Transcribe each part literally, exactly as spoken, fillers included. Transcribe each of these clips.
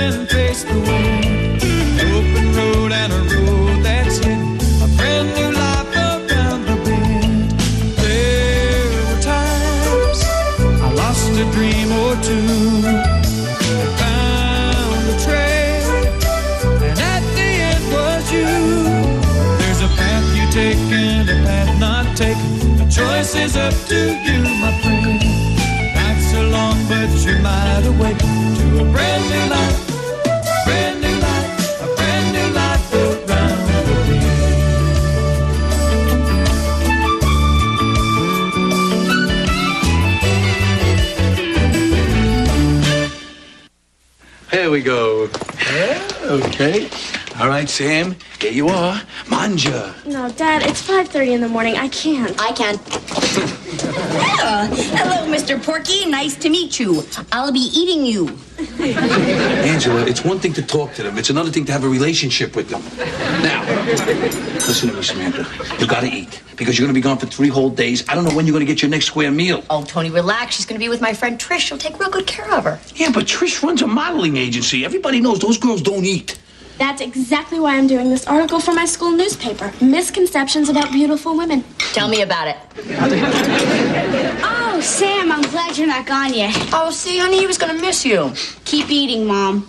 and face the wind. Open road and a road that's hidden. A brand new life around the bend. There were times I lost a dream or two. Found a trail, and at the end was you. There's a path you take and a path not taken. The choice is up to you, my friend. Not so long, but you might awaken to a brand new life, brand new life, a brand new life around the bend. Here we go. Yeah, okay. All right, Sam, here you are. Manja. No, Dad, it's five thirty in the morning. I can't. I can. Oh, hello, Mister Porky. Nice to meet you. I'll be eating you. Angela, it's one thing to talk to them. It's another thing to have a relationship with them. Now, listen to me, Samantha. You gotta eat. Because you're gonna be gone for three whole days. I don't know when you're gonna get your next square meal. Oh, Tony, relax. She's gonna be with my friend Trish. She'll take real good care of her. Yeah, but Trish runs a modeling agency. Everybody knows those girls don't eat. That's exactly why I'm doing this article for my school newspaper. Misconceptions about beautiful women. Tell me about it. Oh, Sam, I'm glad you're not gone yet. Oh, see, honey, he was gonna miss you. Keep eating, Mom.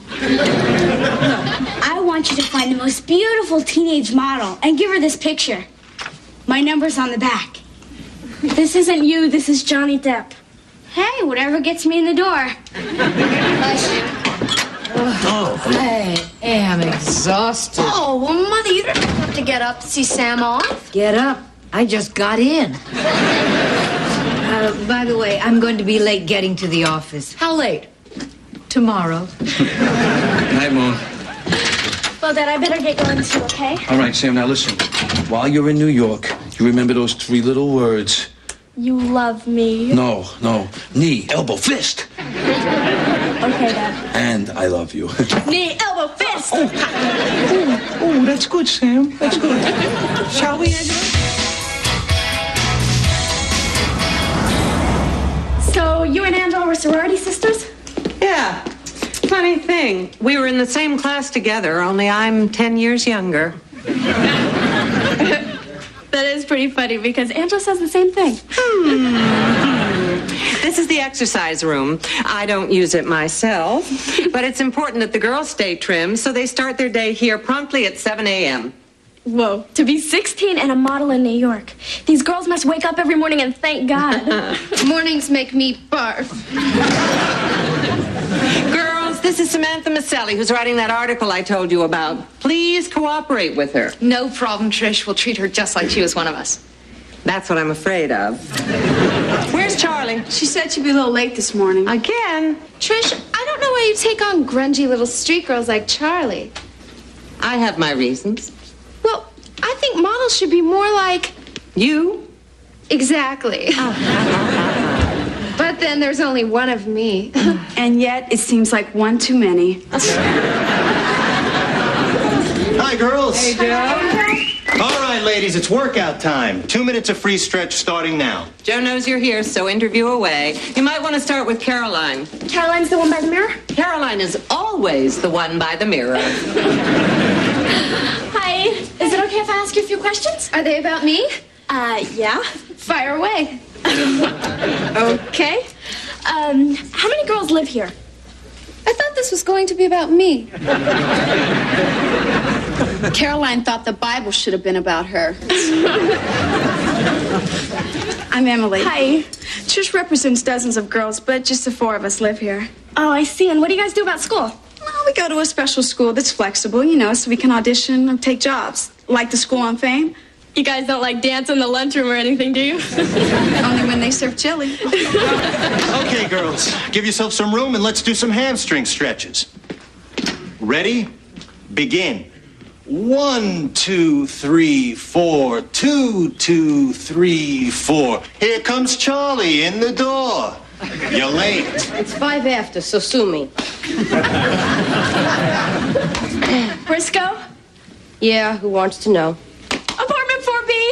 I want you to find the most beautiful teenage model and give her this picture. My number's on the back. This isn't you, this is Johnny Depp. Hey, whatever gets me in the door. Bless you. Oh. I am exhausted. Oh, well, Mother, you don't have to get up to see Sam off. Get up. I just got in. Uh, by the way, I'm going to be late getting to the office. How late? Tomorrow. Night, Moon. Well, Dad, I better get going too, okay? All right, Sam, now listen. While you're in New York, you remember those three little words. You love me. No, no. Knee, elbow, fist. Okay, Dad. And I love you. Knee, elbow, fist. Oh, oh, oh, that's good, Sam. That's good. Shall we, Angela? So, you and Angela were sorority sisters? Yeah. Funny thing, we were in the same class together, only I'm ten years younger. That is pretty funny because Angela says the same thing. Hmm. This is the exercise room. I don't use it myself, but it's important that the girls stay trim, so they start their day here promptly at seven a.m. Whoa, to be sixteen and a model in New York. These girls must wake up every morning and thank God. Mornings make me barf. Girls, this is Samantha Maselli, who's writing that article I told you about. Please cooperate with her. No problem, Trish. We'll treat her just like she was one of us. That's what I'm afraid of. Where's Charlie? She said she'd be a little late this morning. Again? Trish, I don't know why you take on grungy little street girls like Charlie. I have my reasons. Well, I think models should be more like... You? Exactly. But then there's only one of me. And yet, it seems like one too many. Hi, girls. Hey, Joe. All right, ladies, it's workout time. Two minutes of free stretch starting now. Joe knows you're here, so interview away. You might want to start with Caroline. Caroline's the one by the mirror? Caroline is always the one by the mirror. Hi. Is it okay if I ask you a few questions? Are they about me? Uh, yeah. Fire away. Okay. Um, how many girls live here? I thought this was going to be about me. Caroline thought the Bible should have been about her. I'm Emily. Hi. Trish represents dozens of girls, but just the four of us live here. Oh, I see. And what do you guys do about school? Well, we go to a special school that's flexible, you know, so we can audition and take jobs. Like the School on Fame. You guys don't like dance in the lunchroom or anything, do you? Only when they serve chili. Okay, girls, give yourself some room and let's do some hamstring stretches. Ready? Begin. One, two, three, four. Two, two, three, four. Here comes Charlie in the door. You're late. It's five after, so sue me. Briscoe? Yeah, who wants to know? Apartment four B.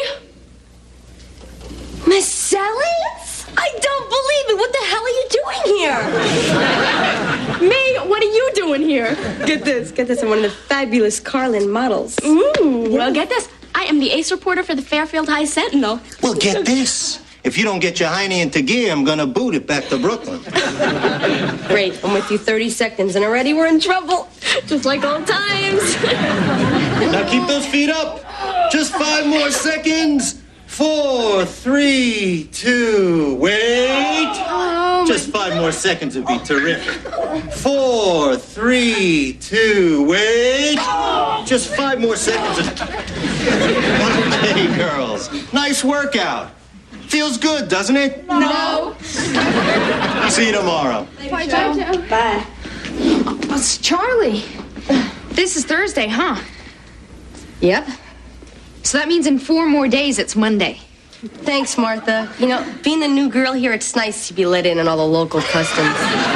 Maselli? I don't believe it. What the hell are you doing here? Me? What are you doing doing here? Get this, get this. I'm one of the fabulous Carlin models. Ooh, well, get this. I am the ace reporter for the Fairfield High Sentinel. Well, get this. If you don't get your hiney into gear, I'm gonna boot it back to Brooklyn. Great, I'm with you thirty seconds, and already we're in trouble. Just like old times. Now keep those feet up. Just five more seconds. Four, three, two, wait. Oh, Just five more seconds would be terrific. Four, three, two, wait. Just five more seconds. Okay, girls. Nice workout. Feels good, doesn't it? No. See you tomorrow. Bye, Joe. Bye. Oh, it's Charlie. This is Thursday, huh? Yep. So that means in four more days it's Monday. Thanks, Martha. You know, being the new girl here, it's nice to be let in on all the local customs.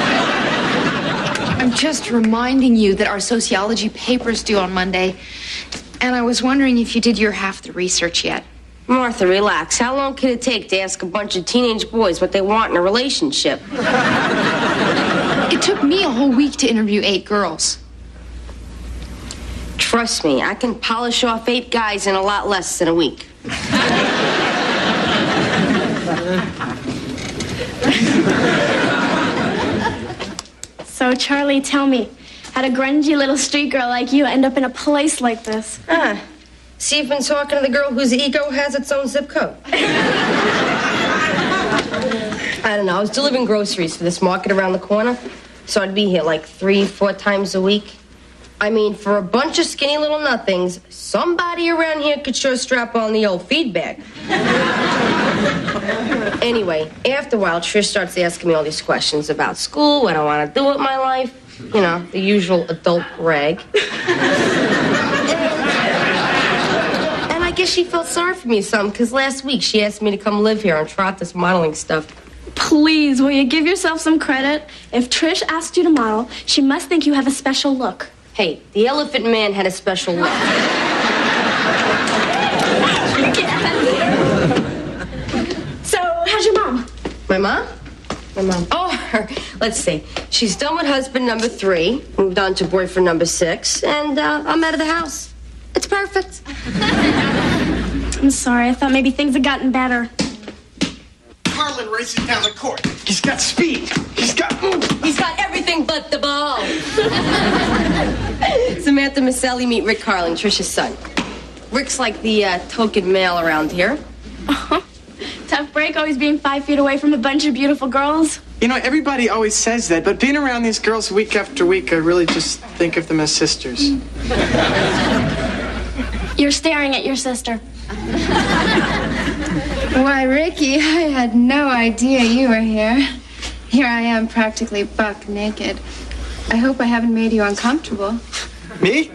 I'm just reminding you that our sociology paper's due on Monday. And I was wondering if you did your half the research yet. Martha, relax. How long can it take to ask a bunch of teenage boys what they want in a relationship? It took me a whole week to interview eight girls. Trust me, I can polish off eight guys in a lot less than a week. So, Charlie, tell me, how'd a grungy little street girl like you end up in a place like this? Ah, see, you've been talking to the girl whose ego has its own zip code. I don't know. I was delivering groceries for this market around the corner, so I'd be here like three, four times a week. I mean, for a bunch of skinny little nothings, somebody around here could sure strap on the old feedback. Anyway, after a while, Trish starts asking me all these questions about school, what I want to do with my life. You know, the usual adult rag. And I guess she felt sorry for me some, because last week she asked me to come live here and try out this modeling stuff. Please, will you give yourself some credit? If Trish asked you to model, she must think you have a special look. Hey, the Elephant Man had a special look. So, how's your mom? My mom? My mom. Oh, her. Let's see. She's done with husband number three, moved on to boyfriend number six, and uh, I'm out of the house. It's perfect. I'm sorry. I thought maybe things had gotten better. Carlin races down the court. He's got speed. He's got move. He's got everything but the ball. Samantha Maselli, meet Rick Carlin, Trisha's son. Rick's like the uh, token male around here. Uh-huh. Tough break, always being five feet away from a bunch of beautiful girls. You know, everybody always says that, but being around these girls week after week, I really just think of them as sisters. You're staring at your sister. Why, Ricky, I had no idea you were here. Here I am, practically buck naked. I hope I haven't made you uncomfortable. Me?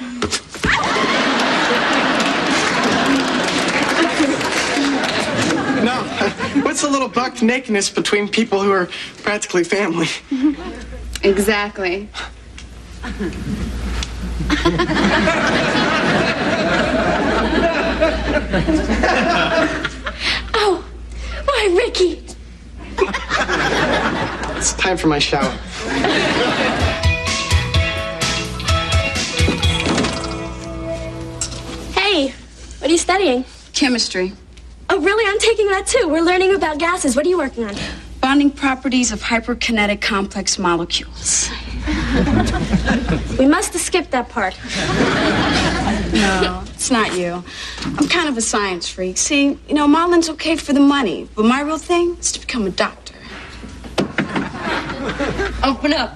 No. What's a little buck nakedness between people who are practically family? Exactly. Oh, why, Ricky? It's time for my shower. Hey, what are you studying? Chemistry. Oh, really? I'm taking that too. We're learning about gases. What are you working on? Bonding properties of hyperkinetic complex molecules. We must have skipped that part. No, it's not you. I'm kind of a science freak. See, you know, modeling's okay for the money, but my real thing is to become a doctor. Open up.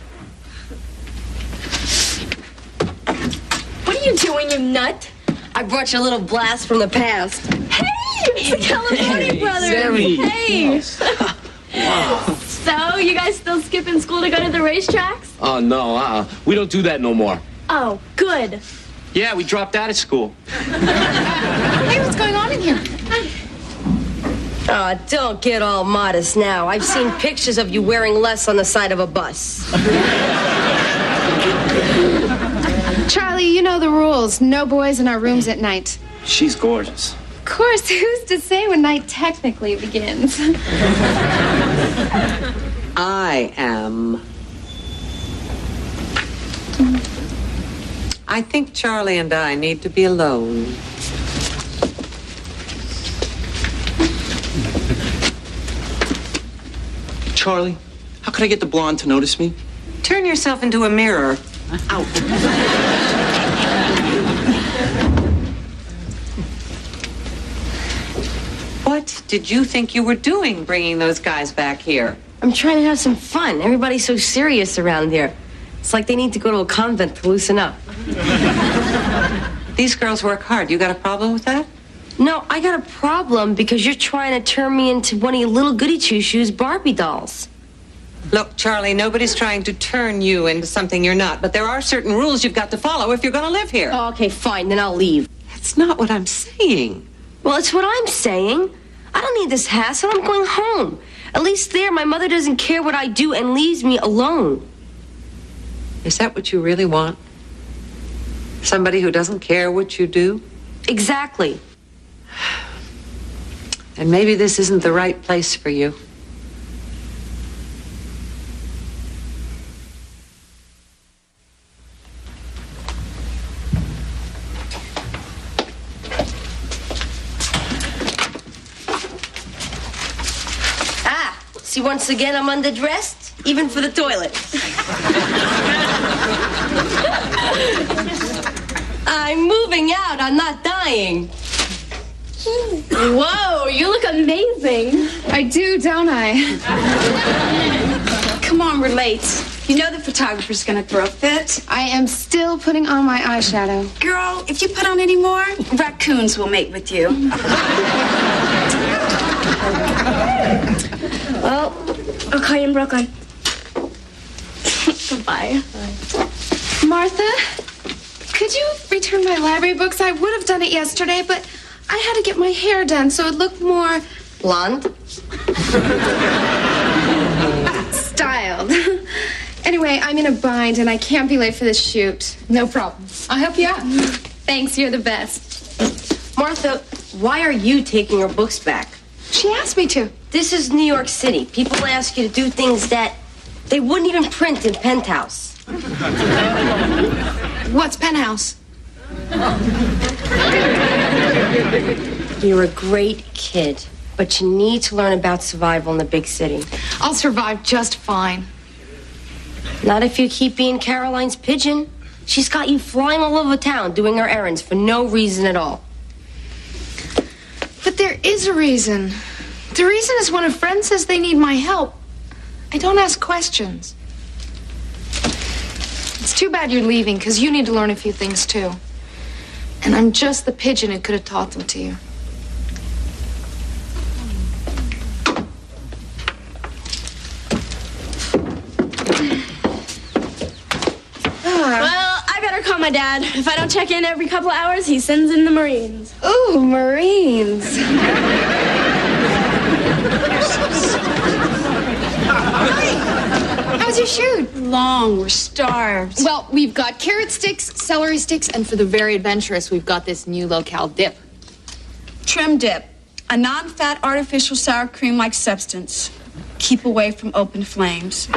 What are you doing, you nut? I brought you a little blast from the past. Hey, it's the California brothers. Sammy. Hey. Wow. So, you guys still skipping school to go to the racetracks? Oh, no, uh-uh. We don't do that no more. Oh, good. Yeah, we dropped out of school. Hey, what's going on in here? Oh, don't get all modest now. I've seen pictures of you wearing less on the side of a bus. Charlie, you know the rules. No boys in our rooms at night. She's gorgeous. Of course, who's to say when night technically begins? I am. I think Charlie and I need to be alone. Charlie, how can I get the blonde to notice me? Turn yourself into a mirror. Out. What did you think you were doing bringing those guys back here? I'm trying to have some fun. Everybody's so serious around here. It's like they need to go to a convent to loosen up. These girls work hard. You got a problem with that? No, I got a problem because you're trying to turn me into one of your little goody two-shoes Barbie dolls. Look, Charlie, nobody's trying to turn you into something you're not, but there are certain rules you've got to follow if you're going to live here. Oh, okay, fine, then I'll leave. That's not what I'm saying. Well, it's what I'm saying. I don't need this hassle. I'm going home. At least there, my mother doesn't care what I do and leaves me alone. Is that what you really want? Somebody who doesn't care what you do? Exactly. And maybe this isn't the right place for you. Ah, see, once again, I'm underdressed, even for the toilet. I'm moving out. I'm not dying. Whoa, you look amazing. I do, don't I? Come on, we're late. You know the photographer's gonna throw a fit. I am still putting on my eyeshadow. Girl, if you put on any more, raccoons will mate with you. Well, I'll call you in Brooklyn. Goodbye. Martha, could you return my library books? I would have done it yesterday, but I had to get my hair done so it looked more blonde. Styled. Anyway, I'm in a bind and I can't be late for this shoot. No problem. I'll help you out. Thanks, you're the best. Martha, why are you taking her books back? She asked me to. This is New York City. People ask you to do things that they wouldn't even print in Penthouse. What's Penthouse? You're a great kid, but you need to learn about survival in the big city. I'll survive just fine. Not if you keep being Caroline's pigeon. She's got you flying all over town doing her errands for no reason at all. But there is a reason. The reason is when a friend says they need my help, I don't ask questions. It's too bad you're leaving, because you need to learn a few things, too. And I'm just the pigeon who could have taught them to you. Well, I better call my dad. If I don't check in every couple of hours, he sends in the Marines. Ooh, Marines. How's your shoot? Long, we're starved. Well, we've got carrot sticks, celery sticks, and for the very adventurous, we've got this new locale dip. Trim dip, a non-fat artificial sour cream-like substance. Keep away from open flames.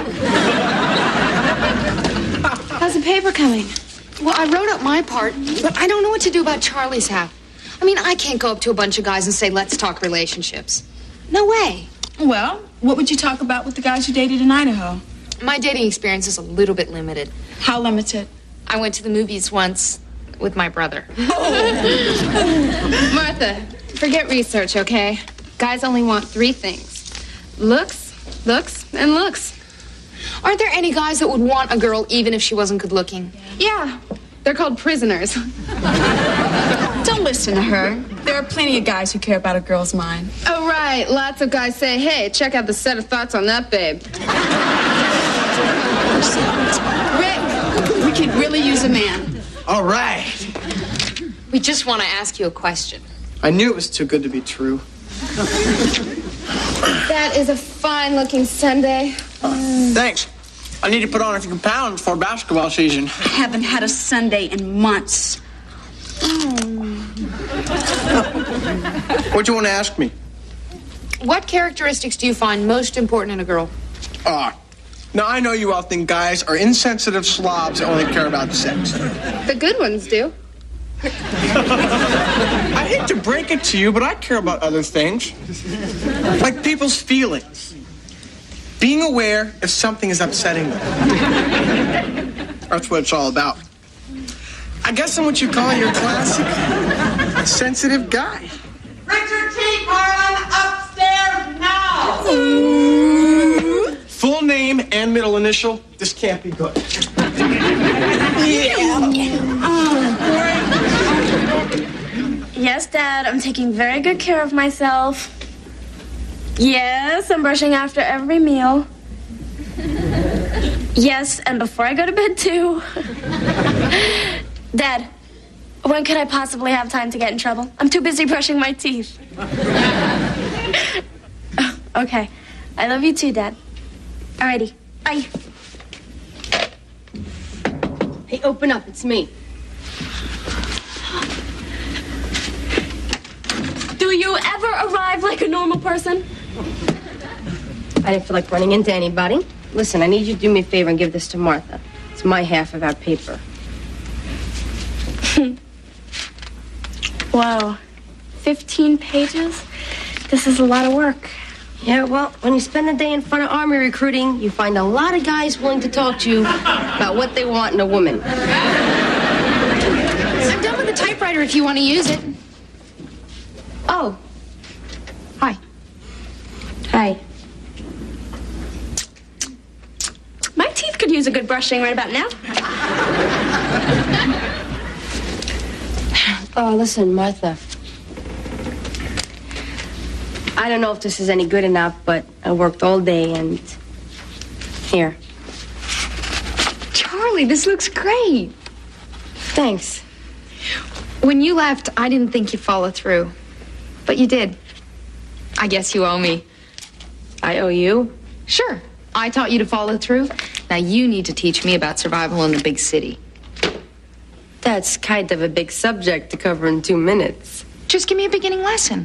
How's the paper coming? Well, I wrote up my part, but I don't know what to do about Charlie's half. I mean, I can't go up to a bunch of guys and say, let's talk relationships. No way. Well, what would you talk about with the guys you dated in Idaho? My dating experience is a little bit limited. How limited? I went to the movies once with my brother. Martha, forget research, okay? Guys only want three things. Looks, looks, and looks. Aren't there any guys that would want a girl even if she wasn't good looking? Yeah, they're called prisoners. Don't listen to her. There are plenty of guys who care about a girl's mind. Oh, right. Lots of guys say, hey, check out the set of thoughts on that babe. Rick, we could really use a man. All right. We just want to ask you a question. I knew it was too good to be true. That is a fine-looking Sunday. Uh, thanks. I need to put on a few pounds for basketball season. I haven't had a Sunday in months. What do you want to ask me? What characteristics do you find most important in a girl? Uh, Now, I know you all think guys are insensitive slobs that only care about sex. The good ones do. I hate to break it to you, but I care about other things. Like people's feelings. Being aware if something is upsetting them. That's what it's all about. I guess I'm what you call your classic sensitive guy. Richard T. Carlin, upstairs now! Ooh. Full name and middle initial. This can't be good. Yes, Dad, I'm taking very good care of myself. Yes, I'm brushing after every meal. Yes, and before I go to bed, too. Dad, when could I possibly have time to get in trouble? I'm too busy brushing my teeth. Okay. I love you too, Dad. Alrighty. Bye. Hey, open up. It's me. Do you ever arrive like a normal person? I didn't feel like running into anybody. Listen, I need you to do me a favor and give this to Martha. It's my half of our paper. Whoa. Fifteen pages? This is a lot of work. Yeah, well, when you spend a day in front of Army recruiting, you find a lot of guys willing to talk to you about what they want in a woman. I'm done with the typewriter if you want to use it. Oh. Hi. Hi. My teeth could use a good brushing right about now. Oh, listen, Martha. I don't know if this is any good or not, but I worked all day and... Here. Charlie, this looks great. Thanks. When you left, I didn't think you'd follow through. But you did. I guess you owe me. I owe you? Sure. I taught you to follow through. Now you need to teach me about survival in the big city. That's kind of a big subject to cover in two minutes. Just give me a beginning lesson.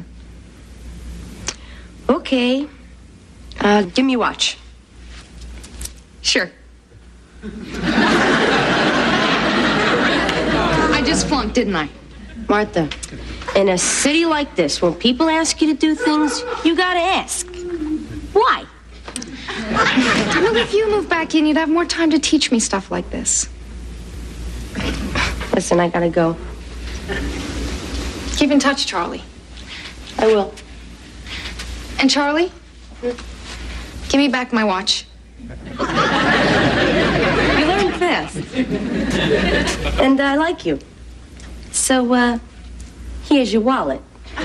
Okay. Uh, give me a watch. Sure. I just flunked, didn't I? Martha, in a city like this, when people ask you to do things, you gotta ask. Why? Well, if you move back in, you'd have more time to teach me stuff like this. Listen, I gotta go. Keep in touch, Charlie. I will. And Charlie, give me back my watch. You learn fast. And I like you. So, uh, here's your wallet.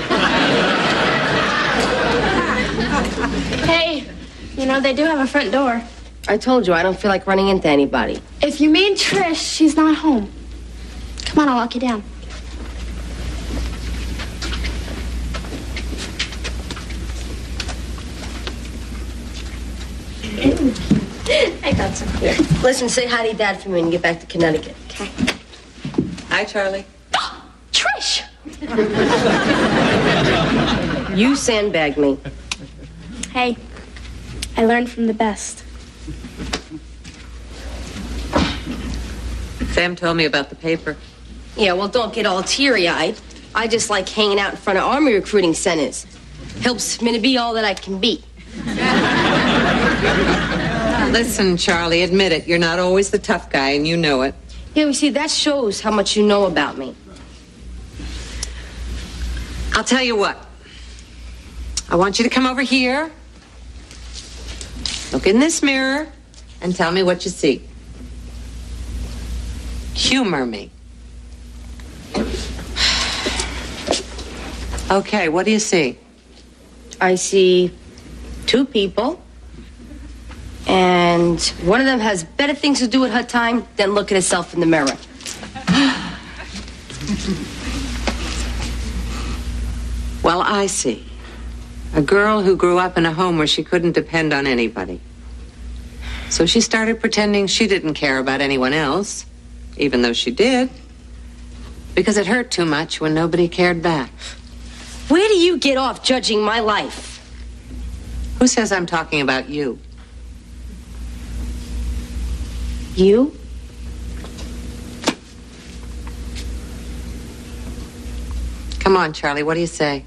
Hey, you know, they do have a front door. I told you, I don't feel like running into anybody. If you mean Trish, she's not home. Come on, I'll lock you down. I got some. Here. Listen, say hi to Dad for me and get back to Connecticut. Okay. Hi, Charlie. Trish! You sandbagged me. Hey, I learned from the best. Sam told me about the paper. Yeah, well, don't get all teary-eyed. I just like hanging out in front of Army recruiting centers. Helps me to be all that I can be. Listen, Charlie, admit it. You're not always the tough guy, and you know it. Yeah, you see, that shows how much you know about me. I'll tell you what. I want you to come over here, look in this mirror, and tell me what you see. Humor me. Okay, what do you see? I see two people, and one of them has better things to do with her time than look at herself in the mirror. Well, I see. A girl who grew up in a home where she couldn't depend on anybody. So she started pretending she didn't care about anyone else, even though she did, because it hurt too much when nobody cared back. Where do you get off judging my life? Who says I'm talking about you? You? Come on, Charlie, what do you say?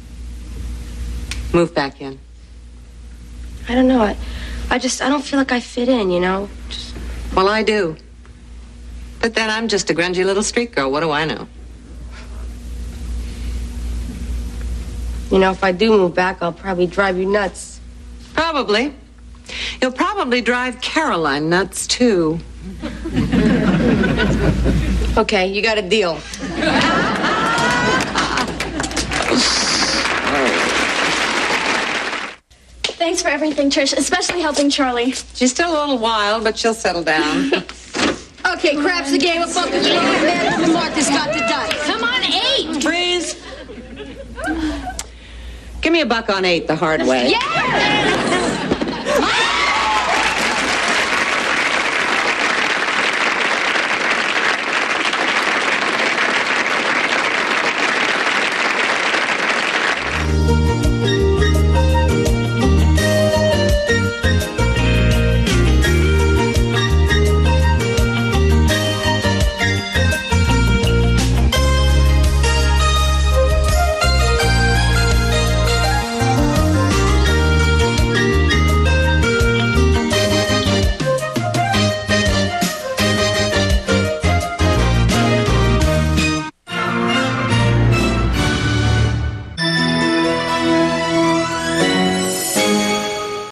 Move back in. I don't know. I, I just, I don't feel like I fit in, you know? Just... Well, I do. But then I'm just a grungy little street girl. What do I know? You know, if I do move back, I'll probably drive you nuts. Probably. You'll probably drive Caroline nuts, too. Okay, you got a deal. Thanks for everything, Trish, especially helping Charlie. She's still a little wild, but she'll settle down. Okay, craps the game of fucking man. The Marcus got to die. Come on, eight. Freeze. Give me a buck on eight the hard way. Yeah!